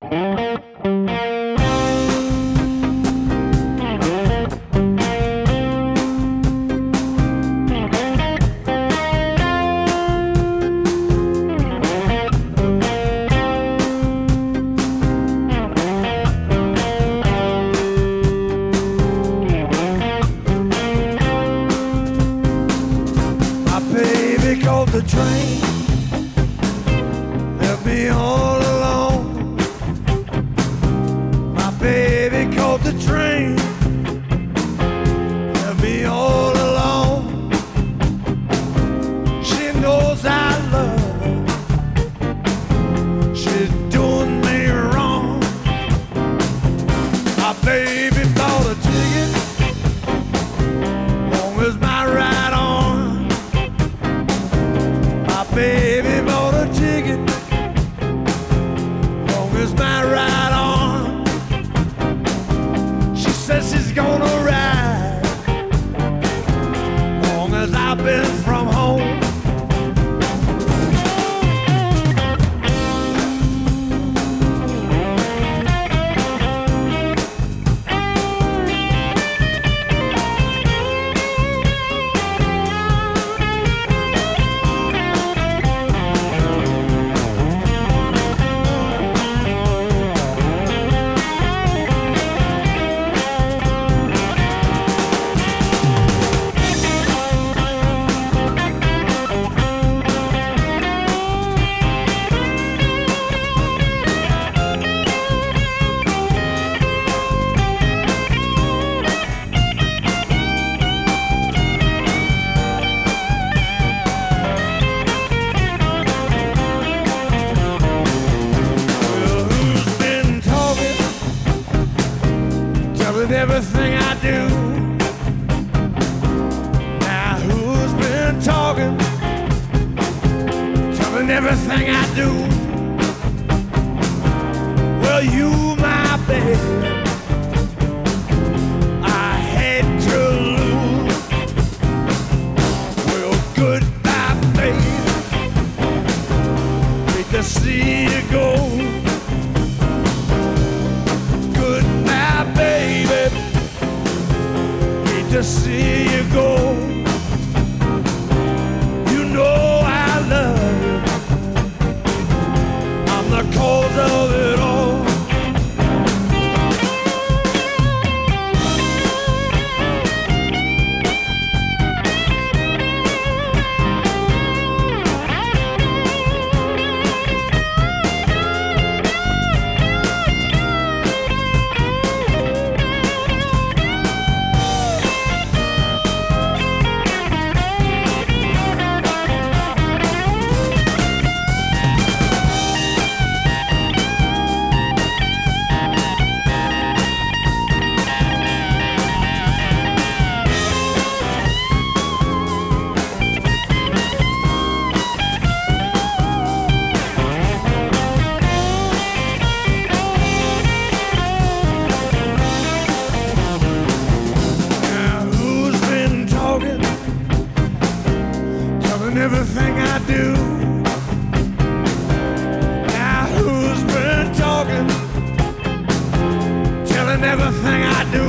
Called the train, left me all alone. My baby called the train, left me all alone. She knows I love her, she's doing me wrong. My baby bought a ticket, long as my ride on. Baby bought a ticket, long as my ride on. She says she's gonna ride, long as I've been from home. Everything I do. Now who's been talking, telling everything I do? Well, you, my baby, I hate to lose. Well, goodbye, baby, hate to see you go. Goodbye, baby, to see you go. You know I love you, I'm the cause of it all. Everything I do. Now who's been talking, telling everything I do?